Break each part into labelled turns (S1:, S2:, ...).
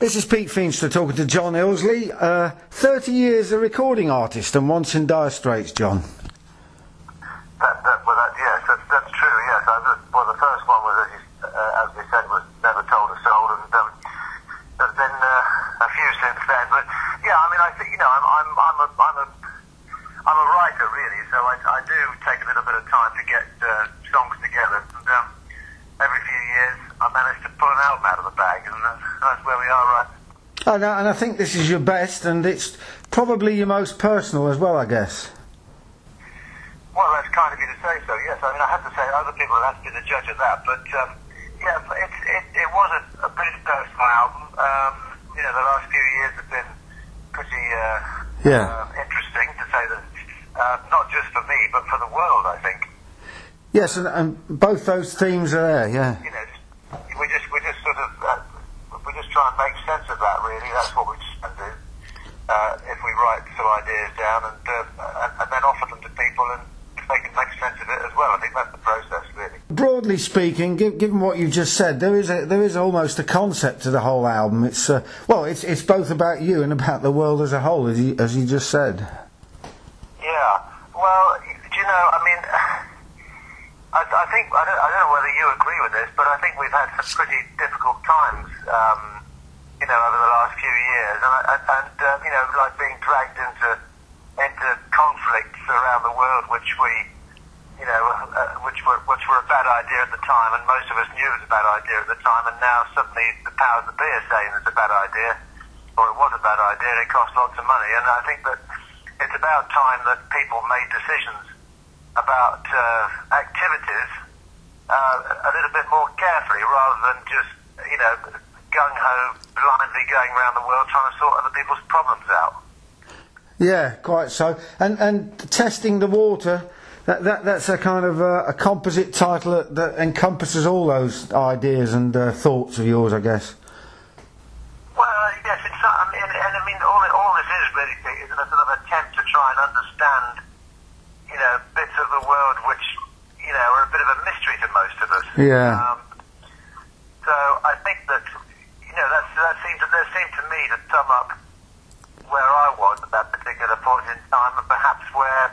S1: This is Pete Feenstra talking to John Ilsley. 30 years a recording artist and once in dire straits, John.
S2: Yes, that's true, yes. Well, the first one was, as we said, was Never Told a Soul, and there's been a few since then. But, yeah, I mean, I think, I'm a writer, really, so I do take a little bit of time to get songs together. And every few years I manage to pull an album out of the bag, and that's where we are right now.
S1: And I think this is your best, and it's probably your most personal as well, I guess.
S2: Well, that's kind of you to say so, yes. I mean, I have to say, other people have to be the judge of that, but, yeah, it was a pretty personal album. The last few years have been pretty interesting, to say that, not just for me, but for the world, I think.
S1: Yes, and both those themes are there, yeah.
S2: We just sort of, we just try and make sense of that, really. That's what we just do. If we write some ideas down and then offer them to people, and if they can make sense of it as well. I think that's the process, really.
S1: Broadly speaking, given what you've just said, there is almost a concept to the whole album. It's it's both about you and about the world as a whole, as you just said.
S2: Yeah. Well, I mean, I think I don't know whether you agree with this, but I think we've had some pretty difficult times, over the last few years, and like being dragged into conflicts around the world, which were a bad idea at the time, and most of us knew it was a bad idea at the time, and now suddenly the powers that be are saying it's a bad idea, or it was a bad idea, and it cost lots of money, and I think that it's about time that people made decisions about activities a little bit more carefully, rather than just, gung-ho, blindly going around the world trying to sort other people's problems out.
S1: Yeah, quite so. And testing the water, that's a kind of a composite title that encompasses all those ideas and thoughts of yours, I guess.
S2: Well, yes, all this is really is a sort of attempt to try and understand, bits of the world which, are a bit of a mystery to most of us.
S1: Yeah.
S2: So I think that, that seemed to me to sum up where I was at that particular point in time, and perhaps where,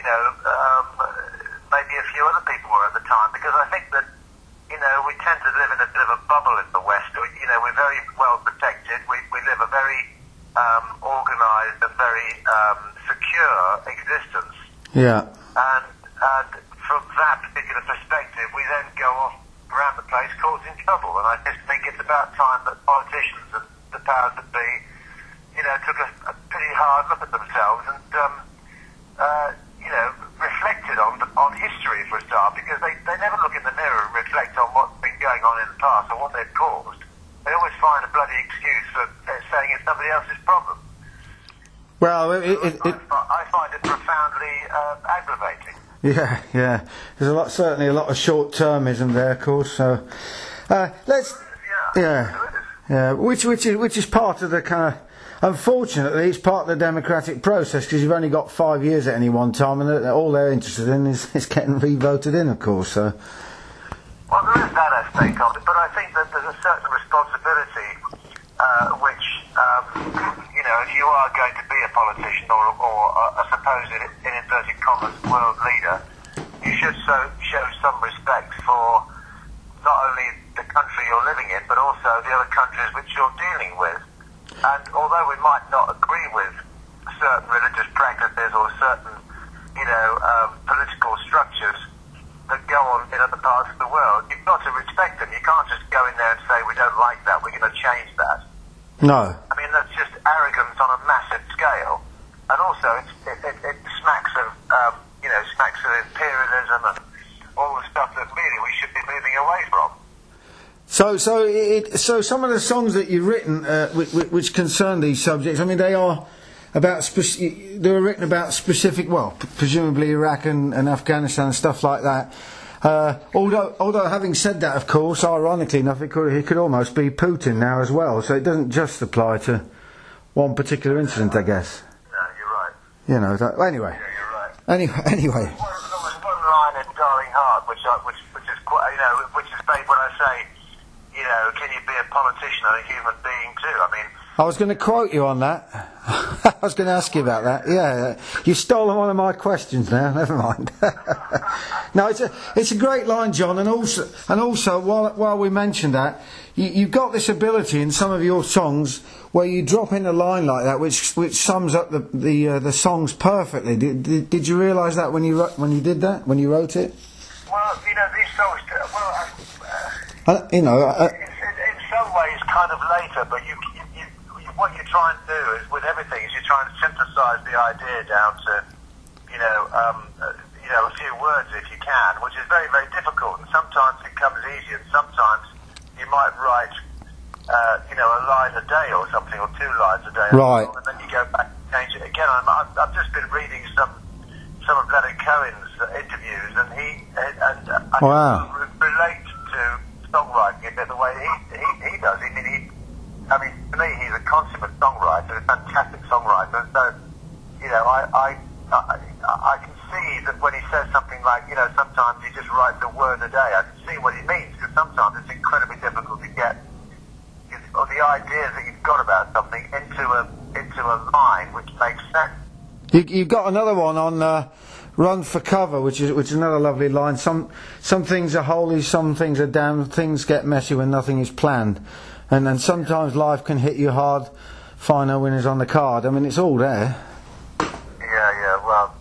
S2: maybe a few other people were at the time, because I think that, we tend to live in a bit of a bubble in the West. We're very well protected. We live a very organised and very secure existence.
S1: Yeah.
S2: And from that particular perspective, we then go off around the place causing trouble. And I just think it's about time that politicians and the powers that be, took a pretty hard look at themselves and, reflected on history for a start, because they never look in the mirror and reflect on what's been going on in the past or what they've caused. They always find a bloody excuse for saying it's somebody else's problem.
S1: Well,
S2: I find it profoundly aggravating.
S1: Yeah. There's certainly a lot of short-termism there, of course. So, which is part of the kind of. Unfortunately, it's part of the democratic process, because you've only got 5 years at any one time, and all they're interested in is getting re-voted in, of course. So.
S2: Well, there is that aspect of it, but I think that there's a certain responsibility, which, if you are going to be a politician or a supposed, in inverted commas, world leader, you should show some respect for not only the country you're living in, but also the other countries which you're dealing with. And although we might not agree with certain religious practices or certain, political structures that go on in other parts of the world, you've got to respect them. You can't just go in there and say, we don't like that, we're going to change that.
S1: No.
S2: I mean, that's just arrogance on a massive scale. And also, it smacks of, imperialism and all the stuff that really we should be moving away from.
S1: So some of the songs that you've written, which concern these subjects, I mean, they are about they were written about specific, presumably Iraq and Afghanistan and stuff like that. Although having said that, of course, ironically enough, it could almost be Putin now as well. So it doesn't just apply to one particular incident, I guess.
S2: No, you're right.
S1: Anyway.
S2: Yeah, you're right.
S1: Anyway.
S2: One line in Darling Heart, which is quite, which is based when I say, you know, can you be a politician and a human being too? I mean,
S1: I was going to quote you on that. I was going to ask you about that. Yeah, you've stolen one of my questions now. Never mind. No, it's a great line, John, and also while we mentioned that, you've got this ability in some of your songs where you drop in a line like that, which sums up the songs perfectly. Did you realise that when you did that, when you wrote it?
S2: Well, you know, these songs.
S1: You know.
S2: In some ways, kind of later, but what you're trying to do is with everything is you're trying to synthesise the idea down to, a few words if you can, which is very, very difficult. And sometimes it comes easy, and sometimes you might write, a line a day or something, or 2 lines a day,
S1: right?
S2: And then you go back and change it again. I've just been reading some of Leonard Cohen's interviews, and I
S1: wow.
S2: relate to songwriting a bit the way he does. I mean, to me, he's a consummate songwriter, a fantastic songwriter. So, you know, I can see that when he says something like, you know, sometimes he just writes a word a day. I can see what he means, because sometimes it's incredibly difficult to get the ideas that you've got about something into a line which makes sense.
S1: You've got another one on Run for Cover, which is another lovely line. Some things are holy, some things are damned. Things get messy when nothing is planned. And sometimes life can hit you hard. Final winners on the card. I mean, it's all there.
S2: Yeah. Well,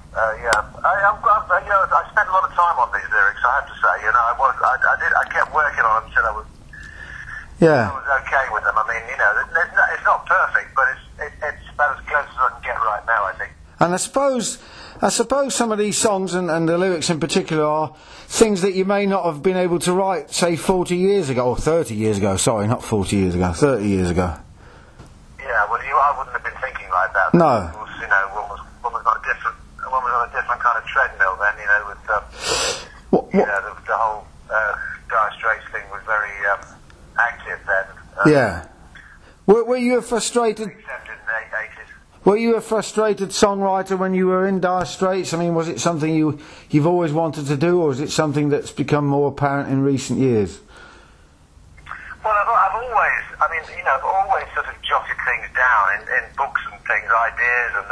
S2: I spent a lot of time on these lyrics. I have to say, I kept working on them until I was okay with them. I mean, you know, it's not perfect, but it's about as close as I can get right now, I think.
S1: And I suppose some of these songs and the lyrics in particular are things that you may not have been able to write, say, 40 years ago, or 30 years ago, sorry, not 40 years ago, 30 years ago.
S2: Yeah, well, I wouldn't have been thinking like that.
S1: No.
S2: You know, one was on a different kind of treadmill then, you know, with, the whole Dire Straits thing was very active then.
S1: Yeah. Were you a frustrated...
S2: Except in the 80s.
S1: Were you a frustrated songwriter when you were in Dire Straits? I mean, was it something you've always wanted to do, or is it something that's become more apparent in recent years?
S2: Well, I've always, I've always sort of jotted things down in books and things, ideas, and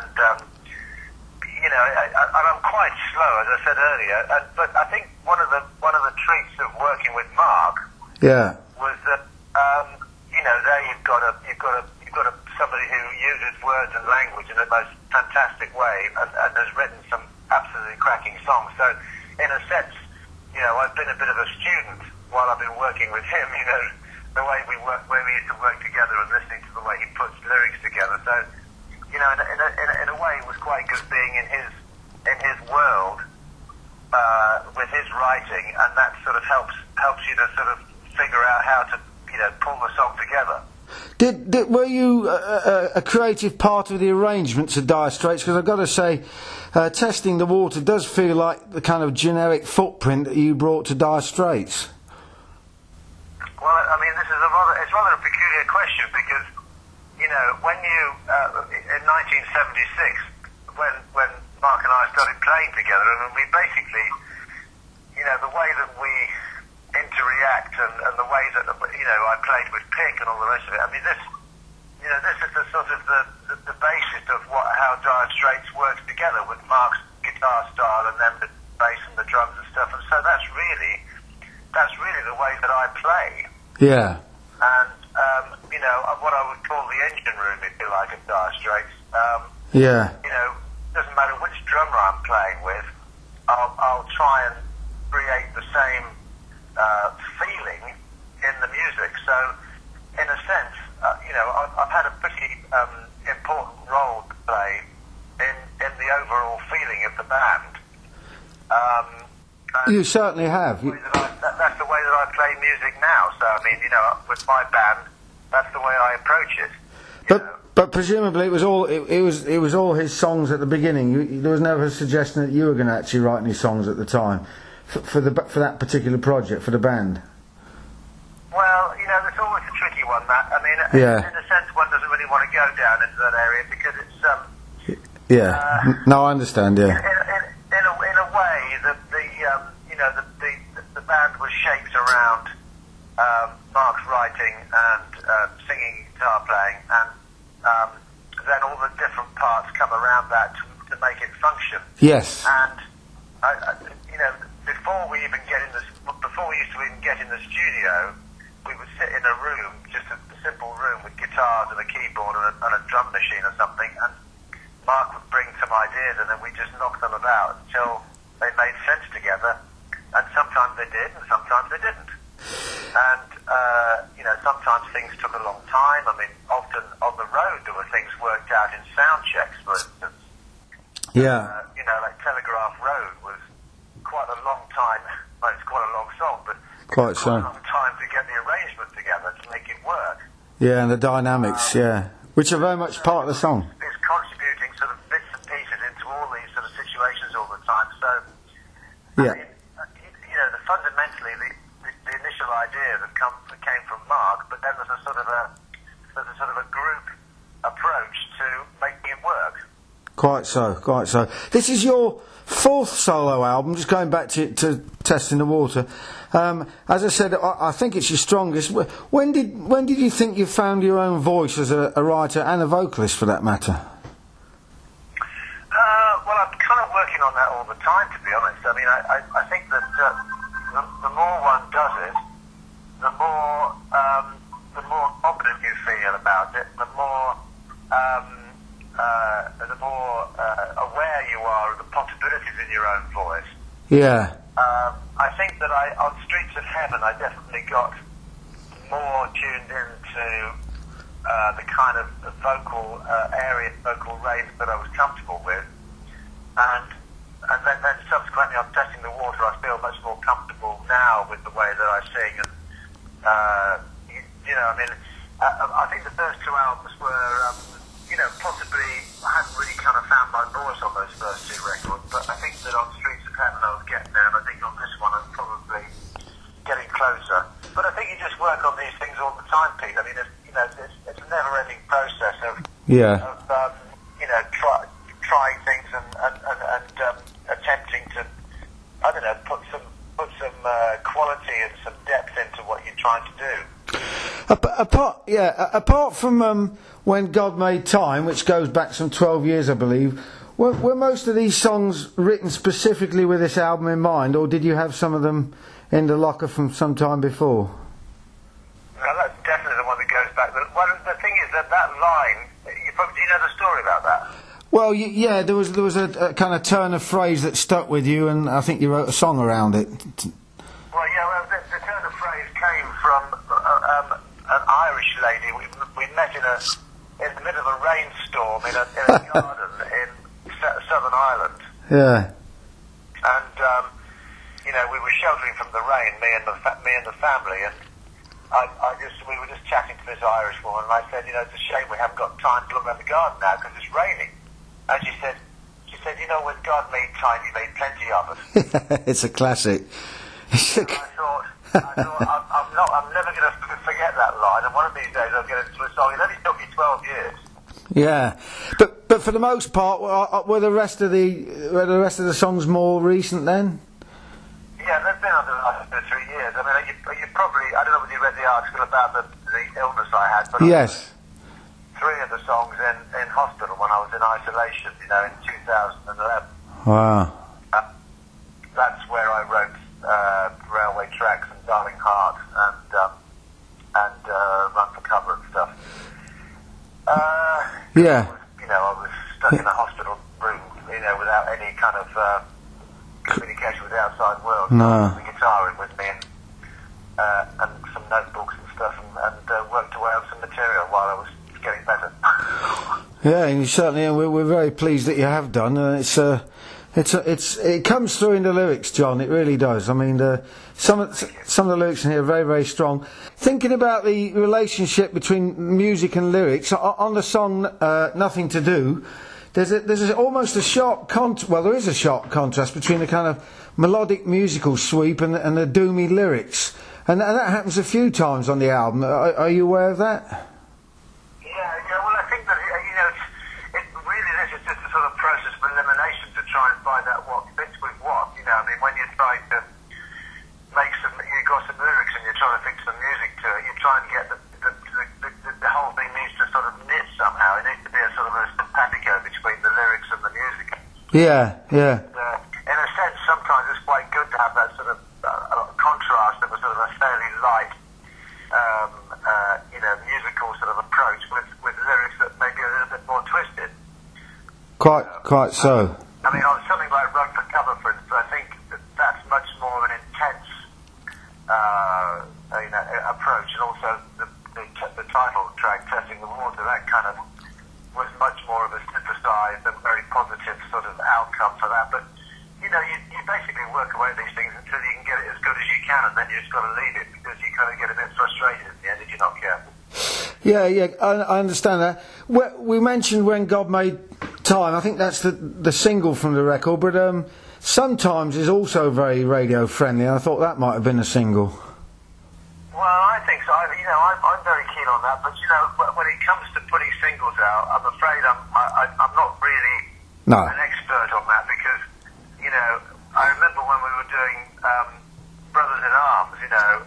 S2: I'm quite slow, as I said earlier. But I think one of the treats of working with Mark, was that there you've got somebody who uses words and language in the most fantastic way and has written some absolutely cracking songs. So, in a sense, I've been a bit of a student while I've been working with him. The way we used to work together and listening to the way he puts lyrics together. So, in a way, it was quite good being in his world with his writing, and that sort of helps you to sort of figure out how to pull the song together.
S1: Were you a creative part of the arrangements of Dire Straits? Because I've got to say, Testing the Water does feel like the kind of generic footprint that you brought to Dire Straits.
S2: Well, I mean, it's rather a peculiar question, because when you in 1976, when Mark and I started playing together, and we basically, the way that we interact and the way that I played with Pick and all the rest of it. I mean, this is the sort of the basis of how Dire Straits works together, with Mark's guitar style and then the bass and the drums and stuff. And so that's really the way that I play.
S1: Yeah.
S2: And what I would call the engine room, if you like, at Dire Straits. Doesn't matter which drummer I'm playing with, I'll try and create the same feeling in the music. So, in a sense, I've had a pretty important role to play in the overall feeling of the band.
S1: You certainly have.
S2: That's the way that I play music now. So, I mean, with my band, that's the way I approach it.
S1: But presumably it was all his songs at the beginning. There was never a suggestion that you were going to actually write any songs at the time for that particular project, for the band.
S2: Well, there's always a tricky one, Matt. I mean, in a sense, one doesn't really want to go down into that area, because it's
S1: no, I understand. Yeah.
S2: In a way, the band was shaped around Mark's writing and singing, guitar playing, and then all the different parts come around that to make it function.
S1: Yes.
S2: And before we used to even get in the studio, we would sit in a room, just a simple room with guitars and a keyboard and a drum machine or something, and Mark would bring some ideas, and then we just knock them about until they made sense together. And sometimes they did, and sometimes they didn't. And sometimes things took a long time. I mean, often on the road there were things worked out in sound checks, for instance.
S1: Yeah.
S2: Like Telegraph Road was quite a long time. Well, it's quite a long song, but
S1: Quite so.
S2: a long time to get the arrangement together to make it work.
S1: Yeah, and the dynamics, which are very much part of the song.
S2: It's contributing sort of bits and pieces into all these sort of situations all the time. So,
S1: Yeah.
S2: I mean, fundamentally, the initial idea that came from Mark, but then there's a sort of a group approach to making it work.
S1: Quite so. This is your fourth solo album, just going back to Testing the Water. As I said, I think it's your strongest. When did you think you found your own voice as a writer and a vocalist, for that matter?
S2: Well, I'm kind of working on that all the time, to be honest. I mean, I think that the more one does it, the more confident you feel about it, the more aware you are of the possibilities in your own voice.
S1: Yeah.
S2: I think that on Streets of Heaven, I definitely got more tuned into the kind of vocal range that I was comfortable with, and then subsequently on Testing the Water, I feel much more comfortable now with the way that I sing, and I think the first two albums were possibly I hadn't really kind of found my voice on those first two records, but I think that on Streets of Heaven I was getting there, and I think on this one I'm probably getting closer. But I think you just work on these things all the time, Pete. I mean, it's a never-ending process of trying things and attempting to, I don't know, put some quality and some depth into what you're trying to do.
S1: Apart from When God Made Time, which goes back some 12 years, I believe, were most of these songs written specifically with this album in mind, or did you have some of them in the locker from some time before?
S2: No, that's definitely the one that goes back. The thing is that line, do you know the story about that?
S1: Well, there was a kind of turn of phrase that stuck with you, and I think you wrote a song around it.
S2: Well, the turn of phrase came from an Irish lady. We met in the middle of a rainstorm in a garden in Southern Ireland.
S1: Yeah.
S2: And we were sheltering from the rain, me and the family, and we were just chatting to this Irish woman, and I said, it's a shame we haven't got time to look around the garden now because it's raining. And she said, when God made time, He made plenty of us.
S1: It's a classic.
S2: And I thought, I'm never going to forget that line, and one of these days I'll get into a song. It only took me 12 years.
S1: Yeah, but for the most part, were the rest of the songs more recent then?
S2: Yeah, they've been under the last 2 or 3 years. I mean, you probably, I don't know whether you read the article about the illness I had, but
S1: yes.
S2: 3 of the songs in hospital when I was in isolation, in 2011.
S1: Wow.
S2: That's where I wrote Railway Tracks and Darling Heart and Run for Cover and stuff. I was stuck in a hospital room, without any kind of communication with the outside world.
S1: No.
S2: The guitar in with me and some notebooks and stuff, and worked away on some material while I was getting better.
S1: Yeah, and you certainly, and we're very pleased that you have done. It comes through in the lyrics, John. It really does. I mean, some of the lyrics in here are very, very strong. Thinking about the relationship between music and lyrics on the song "Nothing to Do," there's almost a sharp there is a sharp contrast between the kind of melodic musical sweep and the doomy lyrics, and that happens a few times on the album. Are you aware of that?
S2: Yeah. Well, I think that this is just a sort of process of elimination to try and find out what fits with what. I mean, when you're trying to you've got some lyrics in you're trying to fix some music to it, you try and get the whole thing needs to sort of knit somehow. It needs to be a sort of a simpatico between the lyrics and the music.
S1: Yeah, yeah.
S2: In a sense, sometimes it's quite good to have that sort of contrast of a sort of a fairly light, musical sort of approach with lyrics that may be a little bit more twisted.
S1: Quite so.
S2: I mean, on something like Run for Cover, for instance, I think that's much more of an intense, approach, and also the title track, Testing the Water, that kind of was much more of a synthesized and very positive sort of outcome for that. But you basically work away at these things until you can get it as good as you can, and then you just got to leave it because you kind of get a bit frustrated at the end if you're not careful.
S1: Yeah, I understand that. We mentioned When God Made Time. I think that's the single from the record, but Sometimes is also very radio friendly. I thought that might have been a single.
S2: Well, I think so. I'm very keen on that, but when it comes to putting singles out, I'm afraid I'm not really an expert on that because, I remember when we were doing Brothers in Arms,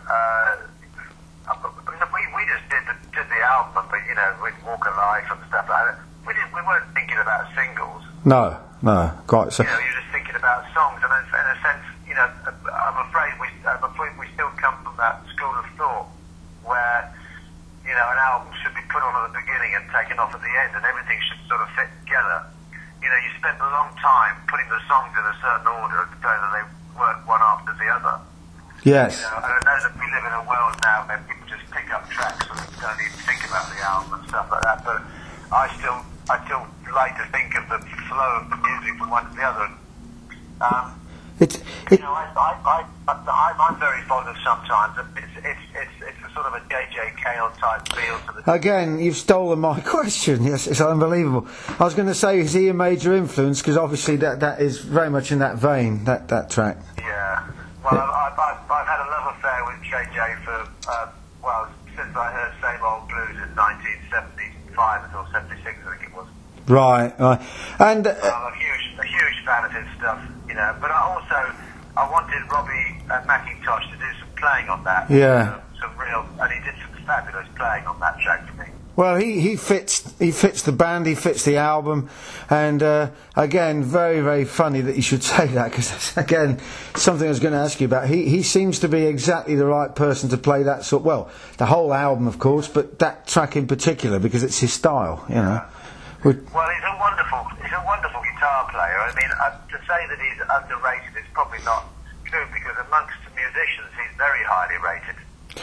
S2: we just did the album, but with Walk of Life and stuff like that. We weren't thinking about singles.
S1: No, quite so.
S2: You're just thinking about songs, and in a sense, I'm afraid we still come from that school of thought where an album should be put on at the beginning and taken off at the end, and everything should sort of fit together. You spend a long time putting the songs in a certain order so that they work one after the other.
S1: Yes.
S2: And I know that we live in a world now where people just pick up tracks and don't even think about the album and stuff like that, but I still like to think of the flow of the music from one to the other. I'm very fond of Sometimes. It's a sort of a J.J. Cale type feel to the.
S1: Again, you've stolen my question. Yes, it's unbelievable. I was going to say, is he a major influence? Because obviously that is very much in that vein. That track.
S2: Yeah. Well, I've had a love affair with J.J. for since I heard Same Old Blues in 1975 until 76, I think it was. Right.
S1: And
S2: I'm a huge fan of his stuff, But I wanted Robbie McIntosh to do some playing on that.
S1: Yeah.
S2: And he did some fabulous playing on that track for me.
S1: Well, he fits the band, he fits the album, and again, very, very funny that you should say that, because that's, again, something I was going to ask you about. He seems to be exactly the right person to play that sort. Well, the whole album, of course, but that track in particular, because it's his style,
S2: Well, he's a wonderful guitar player. I mean, to say that he's underrated is probably not true, because amongst the musicians, he's very highly rated.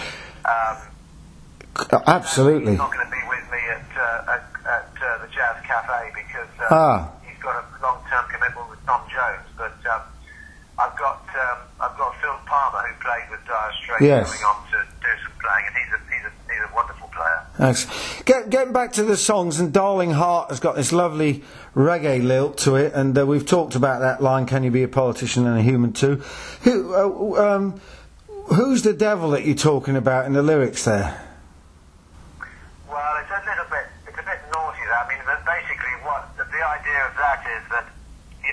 S1: Absolutely.
S2: He's not going to be with me at the Jazz Cafe because he's got a long-term commitment with Tom Jones. But I've got Phil Palmer, who played with Dire Straits, coming on to do some playing, and he's a wonderful player.
S1: Thanks. Getting back to the songs, and Darling Heart has got this lovely reggae lilt to it, and we've talked about that line, "Can you be a politician and a human too?" Who's the devil that you're talking about in the lyrics there?
S2: Well, it's a bit naughty. That. I mean, basically, the idea of that is that you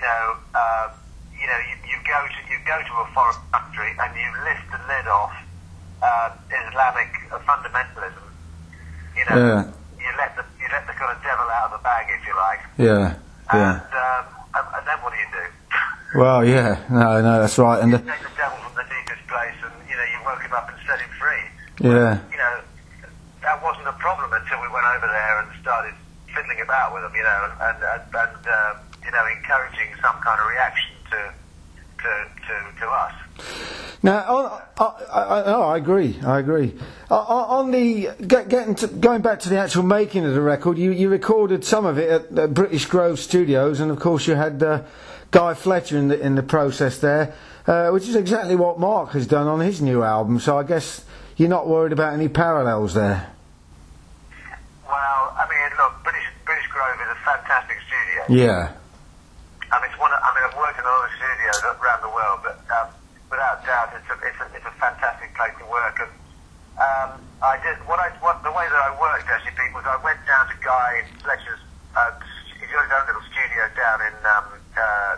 S2: go to a foreign country and you lift the lid off Islamic fundamentalism. You let the kind of devil out of the bag, if you like.
S1: Yeah.
S2: And then what do you do?
S1: Well, yeah, no, that's right. And
S2: you take the devil from the deepest place, and you woke him up and set him free.
S1: Yeah.
S2: That wasn't a problem until we went over there and started fiddling about with them, and encouraging some kind of reaction to us.
S1: Now, I agree. On the going back to the actual making of the record, you recorded some of it at the British Grove Studios, and of course you had Guy Fletcher in the process there, which is exactly what Mark has done on his new album. So I guess you're not worried about any parallels there.
S2: Well, I mean, look, British Grove is a fantastic studio.
S1: Yeah.
S2: I've worked in a lot of studios around the world, but without doubt, it's a fantastic place to work. And the way that I worked actually, Pete, was I went down to Guy Fletcher's. He's got his own little studio down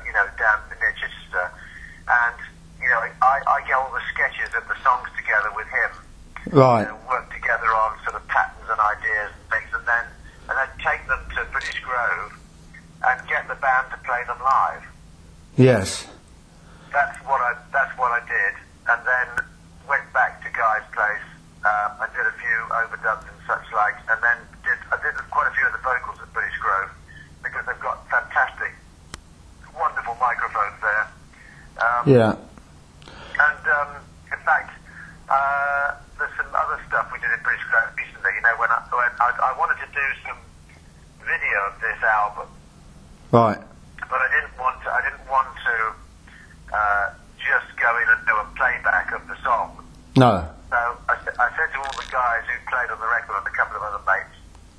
S2: near Chichester, and I get all the sketches of the songs together with him.
S1: Right.
S2: Work together on sort of patterns and ideas and things, and then take them to British Grove and get the band to play them live.
S1: Yes.
S2: That's what I did, and then went back to Guy's place. I did a few overdubs and such like, and then I did quite a few of the vocals at British Grove because they've got fantastic, wonderful microphones there.
S1: Yeah.
S2: And in fact, there's some other stuff we did in British Grove recently. You know, when I wanted to do some video of this album,
S1: Right.
S2: but I didn't want to just go in and do a playback of the song.
S1: No.
S2: So I said to all the guys who played on the record and a couple of other mates,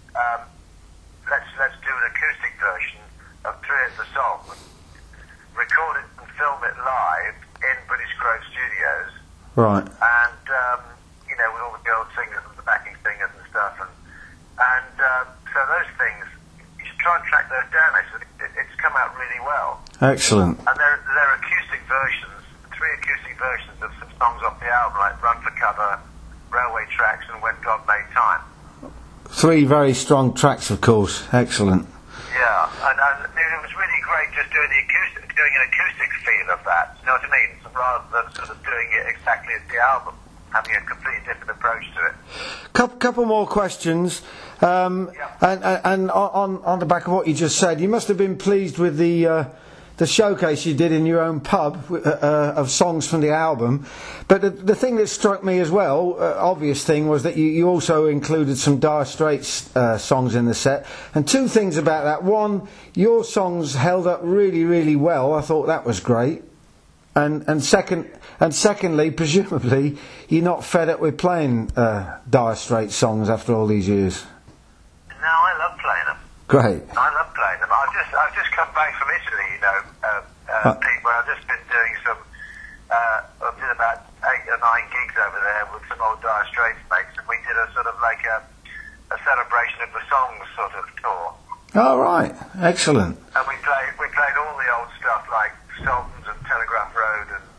S2: let's do an acoustic version of 3 of the songs, record it and film it live in British Grove Studios.
S1: Right.
S2: And with all the girls singers and the backing singers and stuff, and so those things, you should try and track those down. Actually, it's come out really well.
S1: Excellent.
S2: And they're acoustic versions, 3 acoustic versions of some songs off the album, like Run for Cover, Railway Tracks, and When God Made Time.
S1: 3 very strong tracks, of course. Excellent.
S2: Yeah, and it was really great just doing an acoustic feel of that. You know what I mean? Rather than sort of doing it exactly as the album, having a completely different approach to it.
S1: Couple more questions. And on the back of what you just said, you must have been pleased with the showcase you did in your own pub of songs from the album. But the thing that struck me as well, obvious thing, was that you also included some Dire Straits songs in the set. And 2 things about that. One, your songs held up really, really well. I thought that was great. And secondly, presumably, you're not fed up with playing Dire Straits songs after all these years.
S2: No, I love playing them.
S1: Great.
S2: I love playing them. I've just come back from Italy, Pete, where I've just been doing some. I did about 8 or 9 gigs over there with some old Dire Straits mates, and we did a sort of like a celebration of the songs sort of tour.
S1: All right. Excellent.
S2: And we played all the old stuff like Songs and Telegraph Road and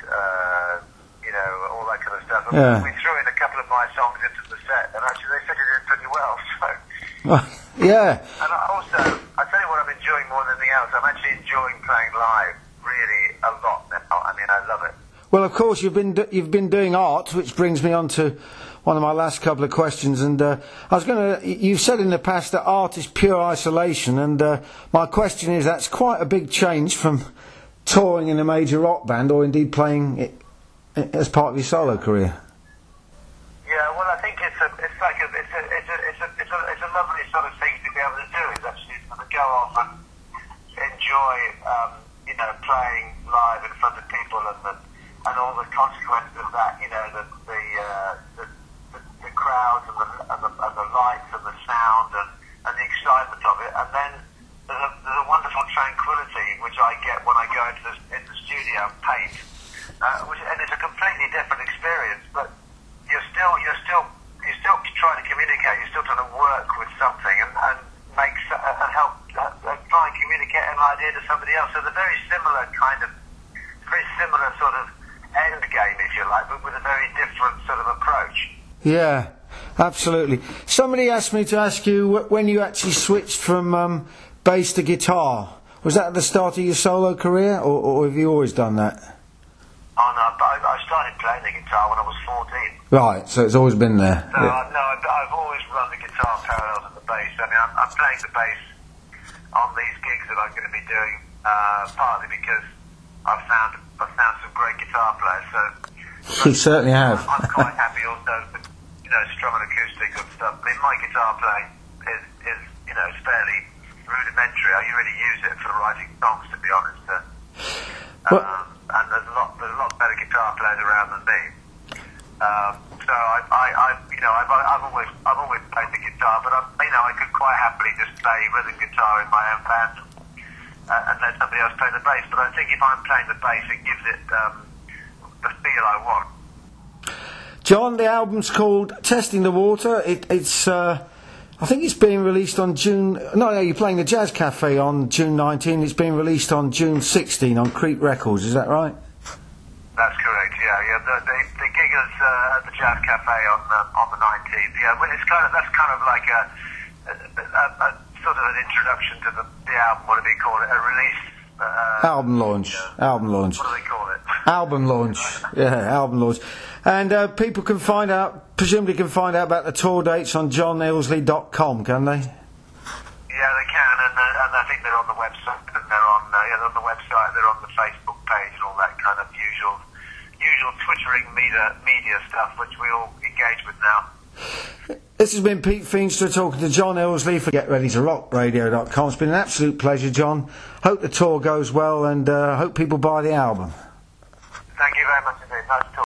S2: all that kind of stuff. And
S1: Yeah.
S2: we threw in a couple of my songs into the set, and actually they fitted in pretty well. So.
S1: Yeah.
S2: And I tell you what I'm enjoying more than anything else. I'm actually enjoying playing live really a lot now. I mean, I love it.
S1: Well, of course, you've been doing art, which brings me on to one of my last couple of questions. And you've said in the past that art is pure isolation, and my question is, that's quite a big change from touring in a major rock band, or indeed playing it as part of your solo career.
S2: Yeah, well, I think it's a lovely sort of thing to be able to do. Is actually sort of go off and enjoy, playing live in front of people and all the consequences of that. The crowds and the lights and the sound and the excitement of it. And then there's a wonderful tranquility which I get when I go into the studio and paint, and it's a completely different experience. But you're still trying to communicate. You're still trying to work with something and make and help try and communicate an idea to somebody else. So they're very similar sort of end game, if you like, but with a very different sort of approach.
S1: Yeah, absolutely. Somebody asked me to ask you when you actually switched from bass to guitar. Was that at the start of your solo career, or have you always done that?
S2: Oh no, I started playing the guitar when I was 14.
S1: Right, so it's always been there.
S2: So
S1: Yeah.
S2: I've always run the guitar parallel to the bass. I mean, I'm playing the bass on these gigs that I'm going to be doing, partly because I've found some great guitar players. So
S1: You certainly have.
S2: I'm quite happy also to, strum and acoustic and stuff. I mean, my guitar playing is fairly rudimentary. I really use it for writing songs, to be honest. And there's a lot better guitar players around than me. So I've always played the guitar, but I could quite happily just play rhythm guitar in my own band and let somebody else play the bass. But I think if I'm playing the bass, it gives it the feel I want.
S1: John, the album's called Testing the Water. It's I think it's being released on June... No, you're playing the Jazz Cafe on June 19. It's being released on June 16 on Creep Records. Is that right?
S2: That's correct, yeah. The gig diggers at the Jazz Cafe on the 19th. Yeah, well, that's kind of like a sort of an introduction to the album. What do they call it? A release.
S1: Album launch. Album launch.
S2: What do they call it?
S1: Album launch. Yeah, album launch. And people can presumably can find out about the tour dates on johnillesley.com, can they?
S2: Yeah, they can, and I think they're on the website, and they're on the website, they're on the Facebook page, and all that kind of usual twittering media stuff, which we all engage with now.
S1: This has been Pete Feenstra talking to JohnIllesley for GetReadyToRockRadio.com. It's been an absolute pleasure, John. Hope the tour goes well, and hope people buy the album.
S2: Thank you very much indeed. Nice talking.